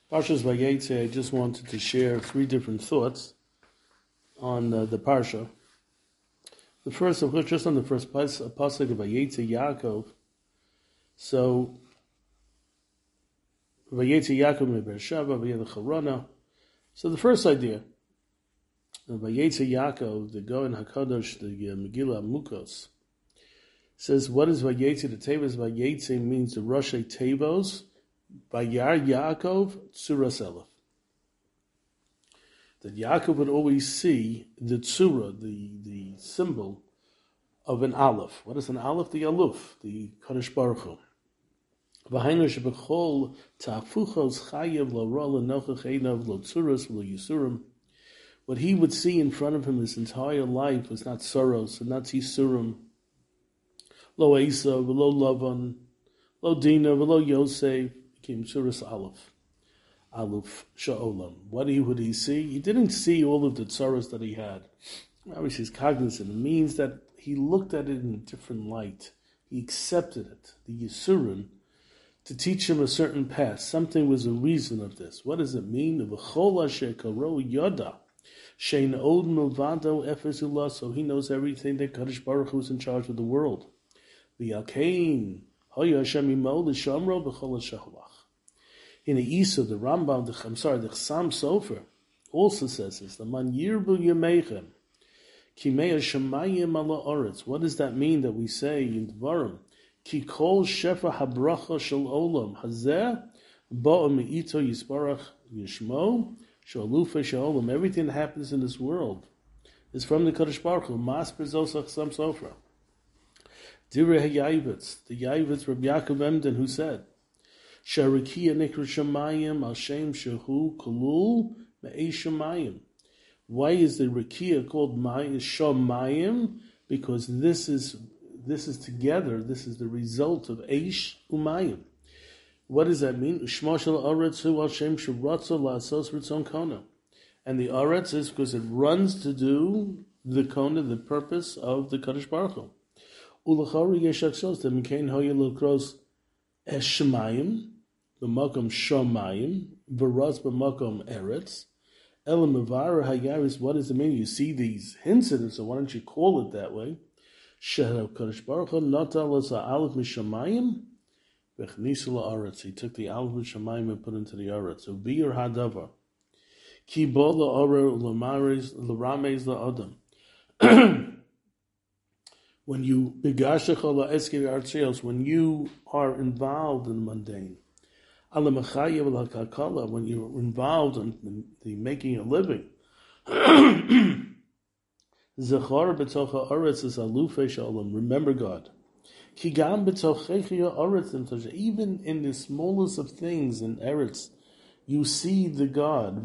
Parshas Vayetze, I just wanted to share three different thoughts on the Parsha. The first, of course, just on the first pasuk of Vayetze Yaakov. So, Vayetze Yaakov me Beersheva, Vayetze Charana. So the first idea, Vayetze Yaakov, the Goen HaKadosh, the Megillah Mukos, says, what is Vayetze? The Tevos Vayetze means the Roshei Tevos, Vayar Yaakov Tzuras Elef. That Yaakov would always see the tzura, the symbol of an aleph. What is an aleph? The aluf, the Kadosh Baruch Hu. V'hainu shebechol ta'afuchos chayev lo ra l'nochach einav lo tzuras lo yisurim. What he would see in front of him his entire life was not sorrows and not yisurim. Lo Esav, lo Lavan, lo Dina, lo Yosef. Became Tzuras Aleph. Aluf Sha'olam. What would he see? He didn't see all of the tzaros that he had. Obviously, he's cognizant. It means that he looked at it in a different light. He accepted it, the Yisurim, to teach him a certain path. Something was a reason of this. What does it mean? So he knows everything that Kadosh Baruch Hu is in charge of the world. In the Isa, the Rambam, the Chassam Sofer also says this. The Man Yirbu Yemechem Kimei Shamayim Ala Oretz. What does that mean that we say in Dvarim? Ki Kol Shefa Habracha Shel Olam Hazeh Ba'a Me'ito Yisbarach Yishmo Shalufa She'olam. Everything that happens in this world is from the Kadosh Baruch Hu. Mas Berzosach Chassam Sofer. Direi HaYaivitz, the Yaivitz Rabbi Yaakov Emden, who said, Sharikiya Nikra Shamayim Al Shem Shehu Kulul Me'ei Shamayim. Why is the Rikiya called Shamayim? Because this is together, this is the result of Eish Umayim. What does that mean? Ushma Shel Aretz Hu Al Shem Sheratza La'asos Ritzon Kona. And the Aretz is because it runs to do the Kona, the purpose of the Kadosh Baruch Hu. Ulachari Yeshachsos, the Mikain Hoya Lukros Eshemayim, B'makom Shomayim, V'raz B'makom Eretz, Elam Mevara Hayaris. What does it mean? You see these hints at it, so why don't you call it that way? Shehel Kadosh Baruch Hu Natal Las Ha'alef Mishamayim, V'chnisu La'aretz. He took the Alef Mishamayim and put into the Aretz. So V'yir Hadavar. Ki Bo La'arer L'Ramez La'adam. When you when you are involved in the mundane, when you're involved in the making a living, remember God. Even in the smallest of things in Eretz, you see the God.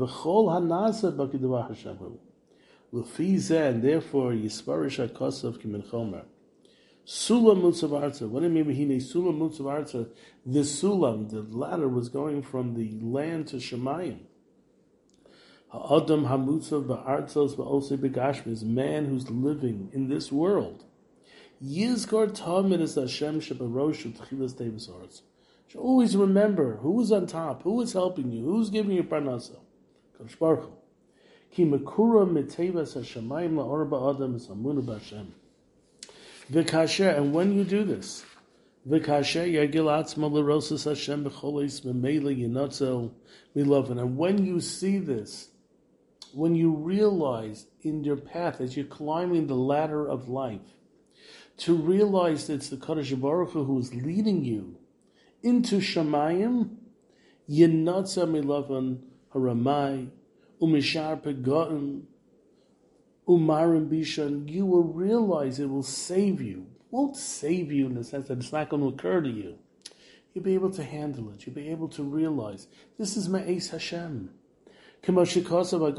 And therefore, Yisparish HaKosav Kimin Chomer. Sulam Mutzav Arza. What do you mean? Sulam Mutzav Arza. The Sulam, the ladder, was going from the land to Shemayim. Ha'adam Hamutzav Ba'arzos Ba'osei Begashmi is a man who's living in this world. Yizkor Tamid is Hashem Shebaroshu Tchilas Tevis Arz. Should always remember who is on top, who is helping you, who's giving you parnasa. Kadosh Baruch Hu. Ki Mekura Mitevas Hashemayim La'or Ba'adam is Amuna B'Hashem. V'kasher, and when you do this, v'kasher yagil atzma l'rosas Hashem b'cholis b'meila yinotzel miloven. And when you see this, when you realize in your path as you're climbing the ladder of life, to realize that it's the Kadosh Baruch Hu who is leading you into Shamayim, yinotzel miloven haramai umishar pegotim. Umarim Bishan, you will realize it will save you. It won't save you in the sense that it's not going to occur to you. You'll be able to handle it. You'll be able to realize this is Ma'es Hashem. This is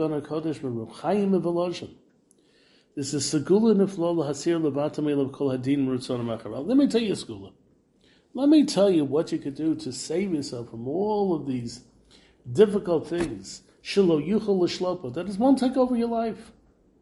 Segula Niflola Hasir Levatamil of Kol Hadin Rutzon Macharal. Let me tell you, Segula. Let me tell you what you could do to save yourself from all of these difficult things. Shilo Yuchel L'Shlopo. That is won't take over your life.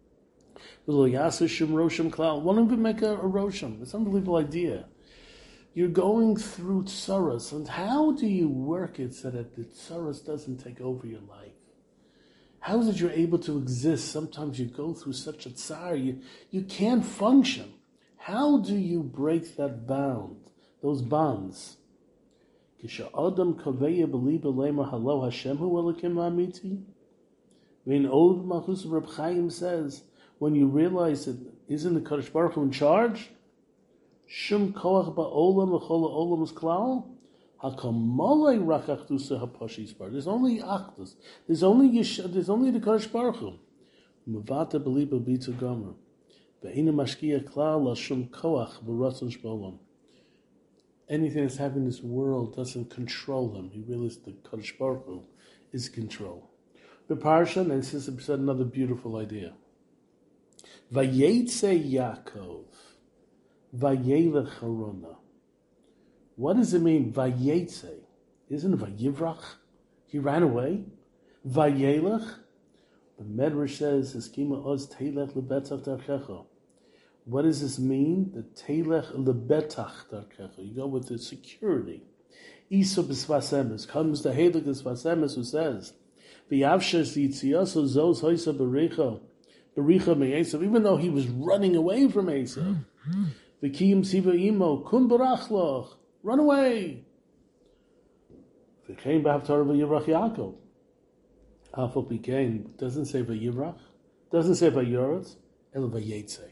Won't even make a rosham. It's an unbelievable idea. You're going through tsaras, and how do you work it so that the tsaras doesn't take over your life? How is it you're able to exist? Sometimes you go through such a tsar, you can't function. How do you break that bound, those bonds? Adam kaveya believe lema hello Hashem hu elokim amiti. When old Malchus Reb Chaim says, when you realize that isn't the Kadosh Baruch Hu in charge? Shum koach ba'olam v'chol ha'olam is klal. Hakamalei rakachdusa hapashis bar. There's only achdus. There's only the Kadosh Baruch Hu. Mavata beliba bitu gomer. Ve'ina mashkiya klal la shum koach b'ratzon shb'olam. Anything that's happening in this world doesn't control him. He realizes the Kadosh Baruch Hu is control. The Parsha, and this is said another beautiful idea. Vayetze Yaakov, Vayelech Harona. What does it mean, Vayetze? Isn't it Vayivrach? He ran away. Vayelech. The Medrash says, Eskima oz teilech lebetach darkecha. What does this mean? The teilech lebetach darkecha. You go with the security. Isa b'svasemes. Comes the Heilig b'svasemes who says, V'yavshes yitziyaso zos hoisa bericha me'esav. Even though he was running away from Esav. V'kiyim siva imo kun barachloch. Run away. V'chein b'haftar v'yivrach Yaakov. Afal pikein doesn't say v'yivrach, doesn't say v'yoretz, el v'yetze.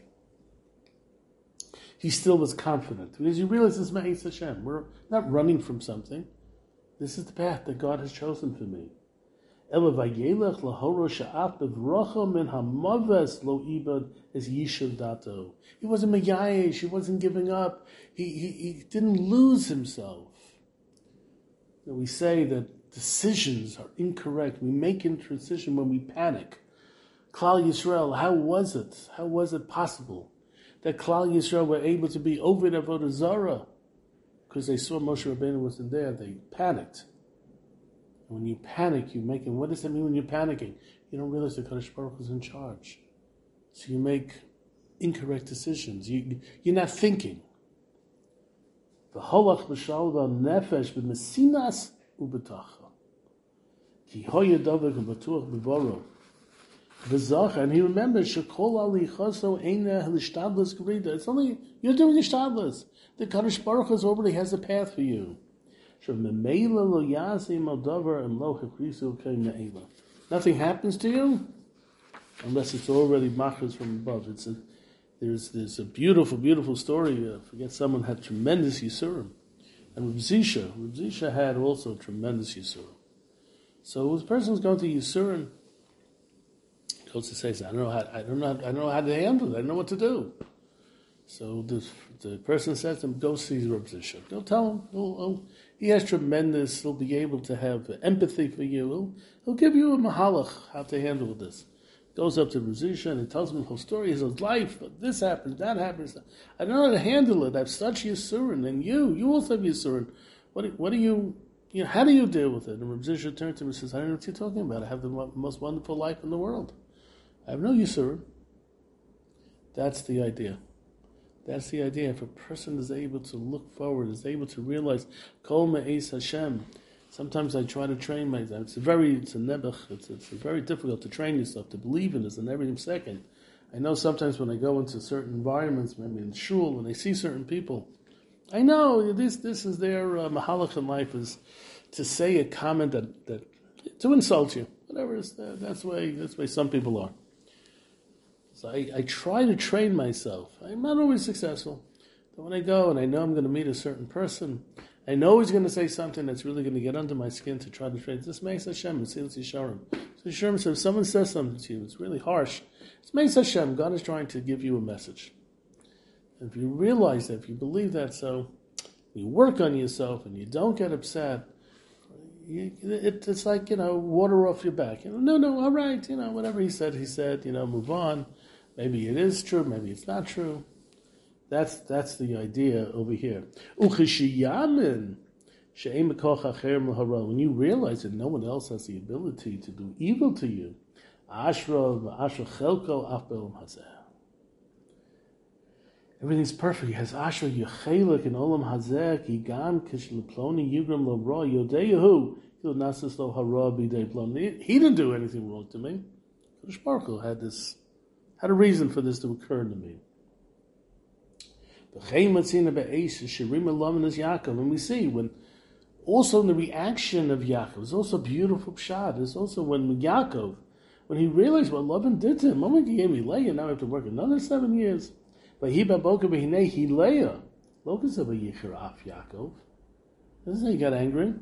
He still was confident because you realize this is Ma'is Hashem. We're not running from something. This is the path that God has chosen for me. El v'yelech lahoro sha'af b'vrocha min hamaves lo ibad es yishuv dato. He wasn't meyayesh. He wasn't giving up. He didn't lose himself. We say that decisions are incorrect. We make a decision when we panic. Klal Yisrael, how was it? How was it possible that Klal Yisrael were able to be over at Avodah Zarah? Because they saw Moshe Rabbeinu wasn't there, they panicked. And when you panic, what does that mean when you're panicking? You don't realize the Kadosh Baruch Hu is in charge. So you make incorrect decisions. You're not thinking. V'holach b'shal v'nefesh b'mesinas u'b'tacha. Ki hoya davek u'b'tuach b'voro. V'zach, and he remembers, shekol alichaso eina l'shtadlis gerida. It's only, you're doing the shtadlis. The Kadosh Baruch Hu already has a path for you. Nothing happens to you unless it's already machas from above. There's a beautiful, beautiful story. I forget, someone had tremendous yisurim, and Reb Zisha had also tremendous yisurim. So the person was going to yisurim. Goes to say, I don't know how to handle it. I don't know what to do. So the person says to him, go see Reb Zisha. Go tell him. He has tremendous, he'll be able to have empathy for you. He'll give you a mahalach, how to handle this. Goes up to Reb Zisha and he tells him the whole story of his life. This happens, that happens. I don't know how to handle it. I've such yisurin. And you also have yisurin. What do you how do you deal with it? And Reb Zisha turned to him and says, I don't know what you're talking about. I have the most wonderful life in the world. I have no yisurin. That's the idea. That's the idea. If a person is able to look forward, is able to realize, Kol Me'ez Hashem. Sometimes I try to train myself. It's a nebuch. It's very difficult to train yourself, to believe in this and every second. I know sometimes when I go into certain environments, maybe in shul, when I see certain people, I know this is their mahalach in life, is to say a comment that to insult you. Whatever it is, that's the way some people are. So I try to train myself. I'm not always successful. But when I go and I know I'm going to meet a certain person, I know he's going to say something that's really going to get under my skin to try to train. This makes Hashem, it's Yisharim. So Yisharim says, if someone says something to you, it's really harsh. It's makes Hashem. God is trying to give you a message. And if you realize that, if you believe that, so you work on yourself and you don't get upset, it's like, water off your back. No, all right, whatever he said, move on. Maybe it is true, maybe it's not true. That's the idea over here. When you realize that no one else has the ability to do evil to you, Everything's perfect. He has Asher Yechelik and Olam Hazek, Yigam Kishleploni Yigram Lo Ra Yodeyahu. He didn't do anything wrong to me. Kadosh Baruch Hu had a reason for this to occur to me. And we see when also in the reaction of Yaakov, it's also beautiful pshat. It's also when Yaakov, when he realized what Lavan did to him, he gave me Leah, now I have to work another 7 years. But he Leah. Doesn't he got angry?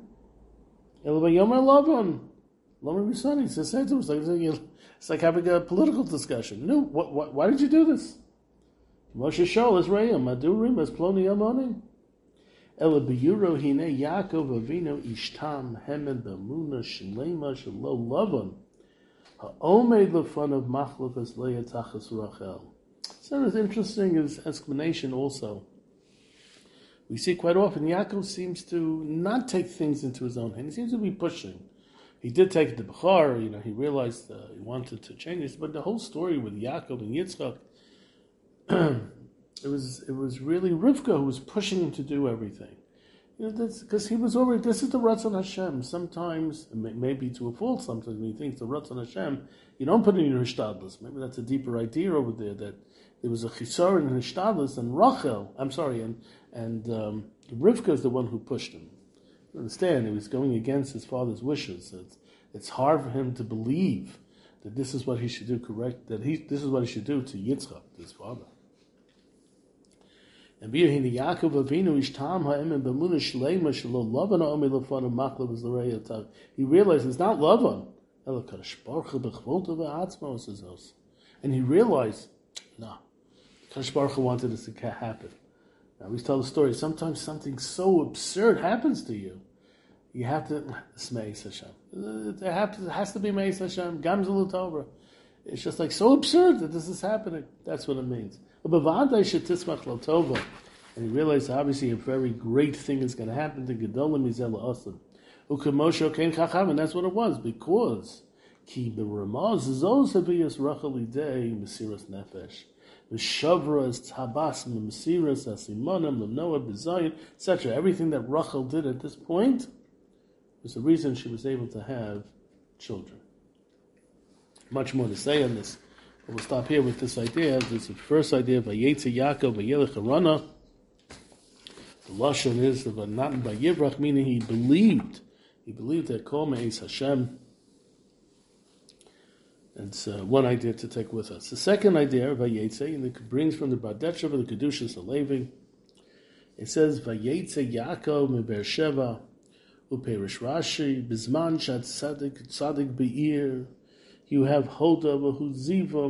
It's like having a political discussion. No, why did you do this? Moshe Shol is Rayam, Madurim as Ploni Amoni. Ela Biyuro Hine Yaakov Avino Ishtam Hemed Bamuna Shlema Shalo Lavan. Ha'omed Lefun of Machluf as Leah Tachas Rachel. So it's interesting his explanation also. We see quite often Yaakov seems to not take things into his own hand. He seems to be pushing. He did take it to Bechar, he realized he wanted to change this, but the whole story with Yaakov and Yitzchak, it was really Rivka who was pushing him to do everything. Because he was already, this is the Ratzon Hashem. Sometimes, maybe to a fault sometimes, when you think the Ratzon Hashem, you don't put it in your Hishtadlus. Maybe that's a deeper idea over there, that there was a Chisar in Hishtadlus, and Rivka is the one who pushed him. You understand, he was going against his father's wishes. It's hard for him to believe that this is what he should do this is what he should do to Yitzchak, his father. And Yaakov Avinu Ishtam Ha'em B'Muna Shleima Shelo Lavan Ha'omi Lefanav Machlov is L'Reya Tav. He realized it's not Lavan. And he realized, no, Kadosh Baruch Hu wanted this to happen. Now we tell the story. Sometimes something so absurd happens to you. You have to, it's Meis Hashem. It has to be Meis Hashem. Gamzul Tova. It's just like so absurd that this is happening. That's what it means. And he realized obviously a very great thing is going to happen to Gedolim Mizela Asim. And that's what it was, because Ki B'Ramaz Zos Haviyas Rachel Idei Mesiras Nefesh. V'Shavras Tabas Mesiras Asimanim Lemnoah B'Zayin, etc. Everything that Rachel did at this point was the reason she was able to have children. Much more to say on this. But we'll stop here with this idea. This is the first idea of Vayetze Yaakov Vayelech Harana. The lashon is of not Vayivrach, meaning he believed. He believed that Kol Me'ez Hashem. It's one idea to take with us. The second idea of Vayetze, and it brings from the Bardetcha of the Kedushas Alevi. It says Vayetze Yaakov Me Beersheva Uperish Rashi Bizman Shad Tzadik Be'ir. You have Hoda, Ziva,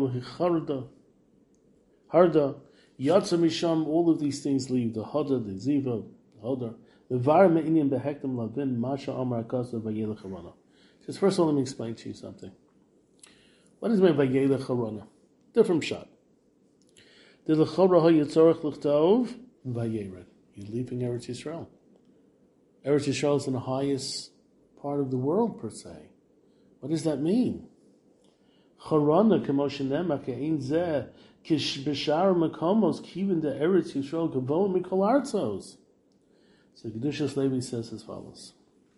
Harda, Yatsa Misham, all of these things leave. The Hoda, the Ziva, the Hoda. The Var Me'inyan Behektam Lavin, Masha Amar Akasa, Vayelech Harana. Just first of all, let me explain to you something. What is my Vayelech Harana? Different shot. The L'chora HaYitzorach L'chtov, Vayered. You're leaving Eretz Yisrael. Eretz Yisrael is in the highest part of the world, per se. What does that mean? Charana k'moshenema ke'ein zeh k'shbeshar mekomos kivin de Eretz Yisrael gavon mikol artzos. So Kedushas Levi says as follows.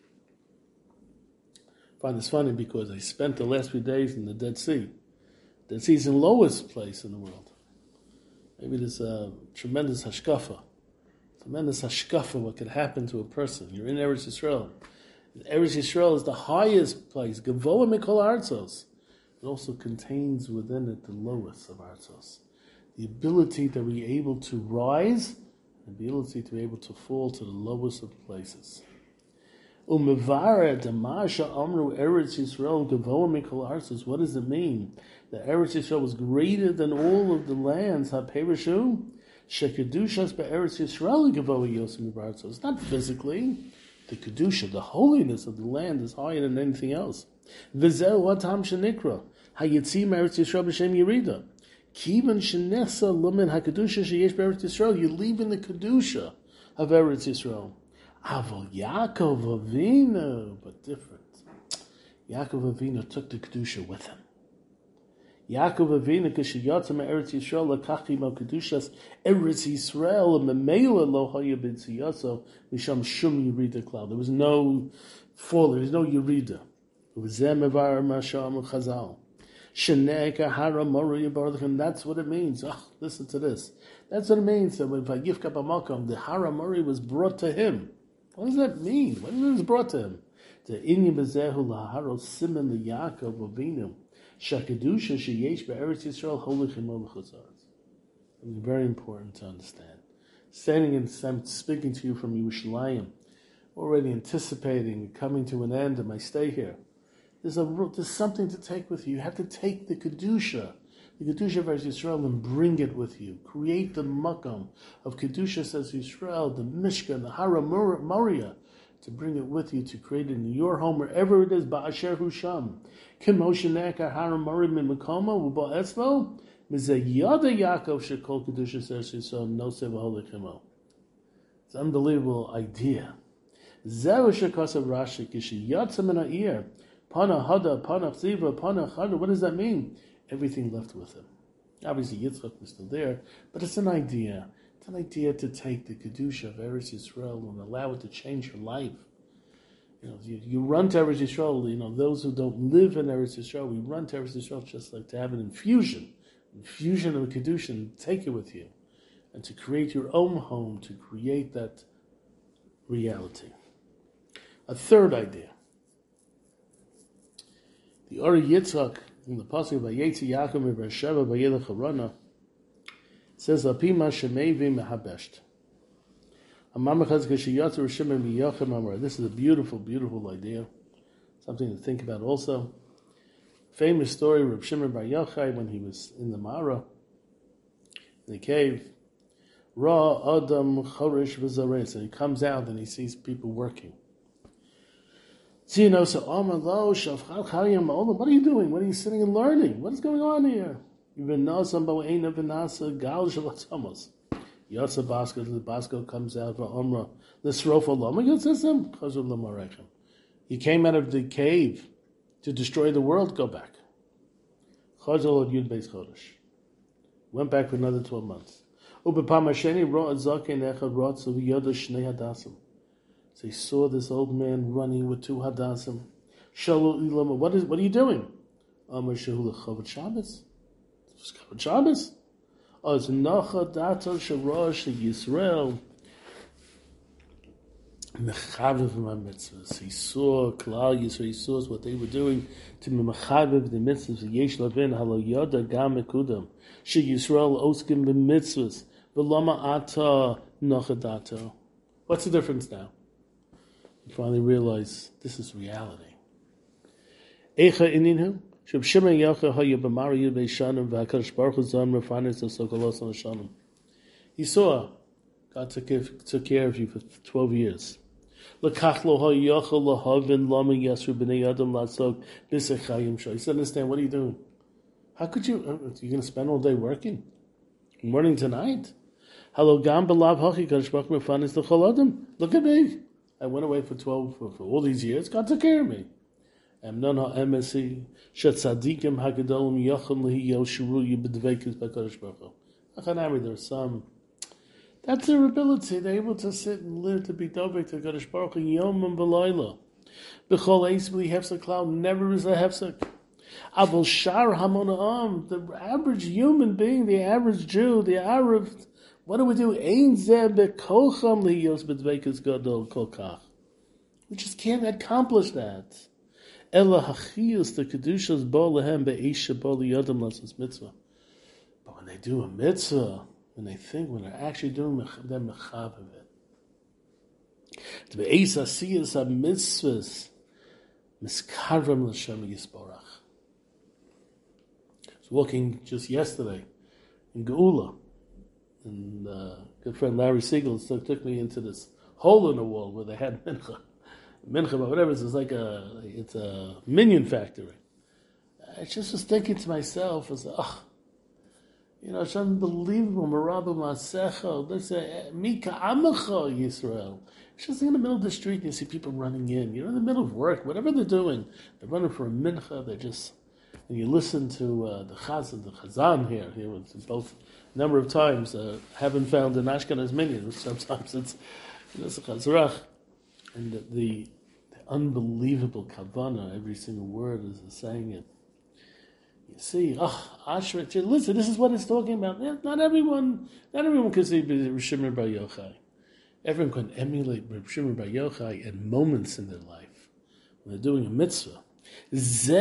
I find this funny because I spent the last few days in the Dead Sea. The Dead Sea is the lowest place in the world. Maybe there's a tremendous hashkafa what could happen to a person. You're in Eretz Yisrael. Eretz Yisrael is the highest place. Gavoa mikol artzos. It also contains within it the lowest of artzos. The ability to be able to rise and the ability to be able to fall to the lowest of places. What does it mean? That Eretz Yisrael was greater than all of the lands. It's not physically. The Kedusha, the holiness of the land is higher than anything else. V'zeh hatam shenikra hayitzim Eretz Yisrael b'shem Yerida. Kivan shenesa lumen hakedusha sheyesh b'Eretz Yisrael. You're leaving the Kedusha of Eretz Yisrael. Aval Yaakov Avinu, but different. Yaakov Avinu took the Kedusha with him. Yaakov Avinu k'sheyatza me'eretz Yisrael lakach imo kedushas Eretz Yisrael memela lo haya b'tziyaso misham shum yirida klal. There was no fall. There was no yirida. It was zemevar masham chazal. Sheneka hara mori yibardachem. That's what it means. Oh, listen to this. That's what it means. So when Vayivka b'makom, the hara mori was brought to him. What does that mean? What does it was brought to him? The inyan bezehu laharo simen liyakov avinu shakadusha sheyesh be'eretz Yisrael holichem olachazaretz. It's very important to understand. Standing and speaking to you from Yerushalayim, already anticipating coming to an end of my stay here. There's something to take with you. You have to take the Kedusha of Eretz Yisrael, and bring it with you. Create the Makam of Kedusha, says Yisrael, the Mishkan, the Hara Moria, to bring it with you, to create it in your home, wherever it is, Ba'asher Husham. Kim Mosheneka Hara Moria min Makoma, Uba Eslo, Mizayada Yaakov Shekol Kedusha, says Yisrael, Noseh V'Holechimo. It's an unbelievable idea. Zeru Shekasav Rashi, Kishi Yatzam in Ha'ir, Pana Hada, Pana Chziva, Pana Chada. What does that mean? Everything left with him. Obviously, Yitzchak was still there, but it's an idea. It's an idea to take the Kedusha of Eretz Yisrael and allow it to change your life. You run to Eretz Yisrael, those who don't live in Eretz Yisrael, we run to Eretz Yisrael just like to have an infusion of Kedusha, and take it with you, and to create your own home, to create that reality. A third idea. The Ori Yitzchak, in the Pasuk of Vayetzi Yaakov in Beersheba Vayelech Harana, says, Apima Shemevi Mehabesht. This is a beautiful, beautiful idea. Something to think about also. Famous story of Reb Shimon Bar Yochai when he was in the Mara, in the cave. Ra Adam Chorish V'Zaretz. And he comes out and he sees people working. So what are you doing? What are you sitting and learning? What is going on here? The Basco comes out for Umrah. You came out of the cave to destroy the world, go back. Went back for another 12 months. So he saw this old man running with 2 hadassim. What are you doing? Shabbos. It's Chavod Shabbos. It's Nacha Dato Sharash Yisrael. Mechaviv mitzvahs. He saw Klal Yisrael. He saw what they were doing to be mechaviv the mitzvahs. Yesh lavin halo yada gam mekudam. She Yisrael oskim b'mitzvahs. V'lama ata Nacha Dato. What's the difference now? You finally realize this is reality. Eicha ininu, Sheb Shimon Yochai haya b'mara yud beishanim v'hakadosh baruch hu zon refanis l'sokolos l'shanim. He saw God took care of you for 12 years. L'kach lo ha'yochel l'havin lama yasru b'nei adam l'asok b'sechayim sho. He said, understand, what are you doing? How could you? You're going to spend all day working? Morning to night? Halo gam b'lav hachi kadosh baruch hu refanis l'chol adam. Look at me. I went away for all these years. God took care of me. There's some. That's their ability. They're able to sit and live to be dovek to Kadosh Baruch Hu yom and b'layla. B'chol eis b'li hefsek klal. Never is a hefsek. Avol shar hamona'am. The average human being, the average Jew, the Arab. What do we do? We just can't accomplish that. But when they do a mitzvah, when they're actually doing, they're mechav of it. To be eis asiyas ha-mitzvahs, miskarvam l'shem yisborach. I was walking just yesterday in Geula. And good friend Larry Siegel took me into this hole in the wall where they had mincha, but whatever. It's like it's a minion factory. I just was thinking to myself, it's unbelievable. Marabu Masecha, let's say Mika Amacha Yisrael. It's just in the middle of the street, and you see people running in. You're in the middle of work, whatever they're doing. They're running for a mincha. They're just, and you listen to the Chazan here it's both a number of times, haven't found an Ashkenaz minion, sometimes it's a Chazrach, and the unbelievable kavanah, every single word is saying it. You see, Ashrik, listen, this is what it's talking about. Not everyone can see Reb Shimon Bar Yochai. Everyone can emulate Reb Shimon Bar Yochai at moments in their life when they're doing a mitzvah. You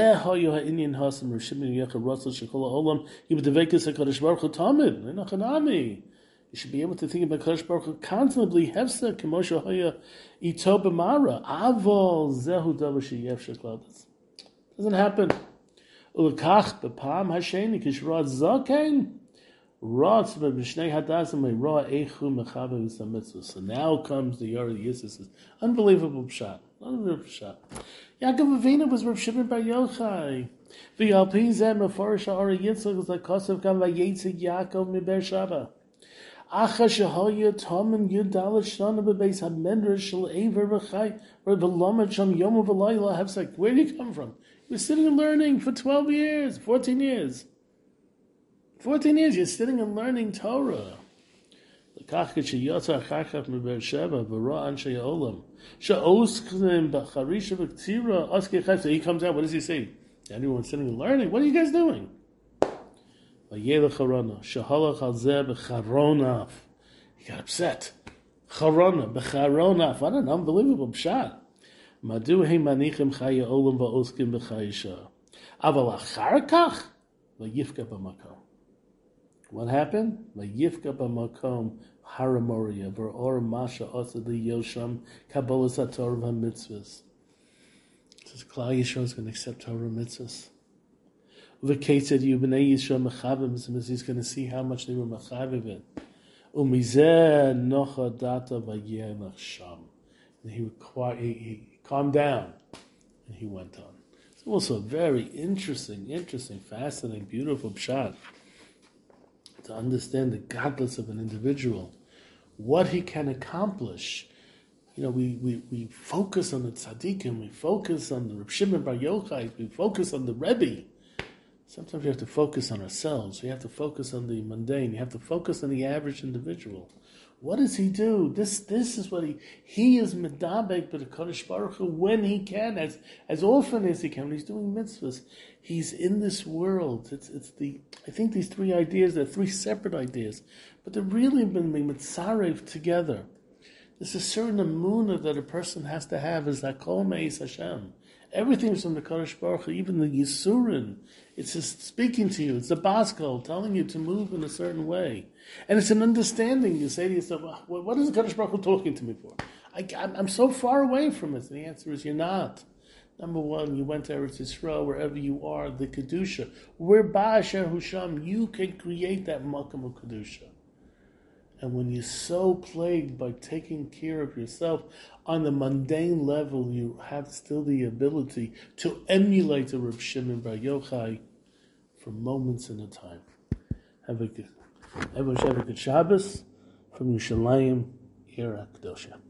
should be able to think about Kadosh Baruch Hu constantly. Hefsek k'moshe haya ito b'mara avol zehu davar sheyefshek ladas. Doesn't happen. Ulekach b'pam hasheni kishrad zaken rats b'shnei hadasim me'ra eichu mechaber v'samitzvah. So now comes the Yari Yisrael. Unbelievable pshat. Unbelievable pshat. Yaakov Avinu was Rav Shimon Bar Yochai. V'yal pi zeh mefarish ha'ara Yitzchak like kosev kam v'yetzik Yaakov miber Shava. Acha shehoya tomim yudal shana bebeis hamedrash shel Ever v'chai v'lamed sham yom v'layla hefsek. Where did he come from? He was sitting and learning for 12 years, 14 years. 14 years, you're sitting and learning Torah. He comes out, what does he say? Anyone sitting and learning, what are you guys doing? He got upset. What an unbelievable pshat. What happened? Vayifka b'makom haramoria v'or masha asa yosham kabbalas haTorah v'mitzvahs. Says Klal Yisrael is going to accept Torah mitzvahs. V'ketzed yu b'nei Yisrael mechavim. He's going to see how much they were mechavim it. Umizeh nocha data v'yelach sham. And he calmed down and he went on. It's also a very interesting, fascinating, beautiful pshat. To understand the godless of an individual, what he can accomplish. We focus on the tzaddikim, we focus on the Reb Shimon Bar Yochai, we focus on the Rebbe. Sometimes you have to focus on ourselves. You have to focus on the mundane. You have to focus on the average individual. What does he do? This is what he is medabek but Kadosh Baruch Hu when he can, as often as he can. When he's doing mitzvahs, he's in this world. I think these three ideas, they're three separate ideas, but they're really been mitzarev together. There's a certain emunah that a person has to have, is that kol me'is Hashem. Everything's from the Kadosh Baruch Hu, even the Yisurin. It's just speaking to you. It's the Baskol telling you to move in a certain way. And it's an understanding. You say to yourself, what is the Kadosh Baruch Hu talking to me for? I'm so far away from it. And the answer is, you're not. Number one, you went to Eretz Yisrael, wherever you are, the Kedusha. Where Ba'asher Husham, you can create that Makam of Kedusha. And when you're so plagued by taking care of yourself, on the mundane level, you have still the ability to emulate the Reb Shimon Bar Yochai for moments in a time. Have a good Shabbos from Yerushalayim, Ira Kedosha.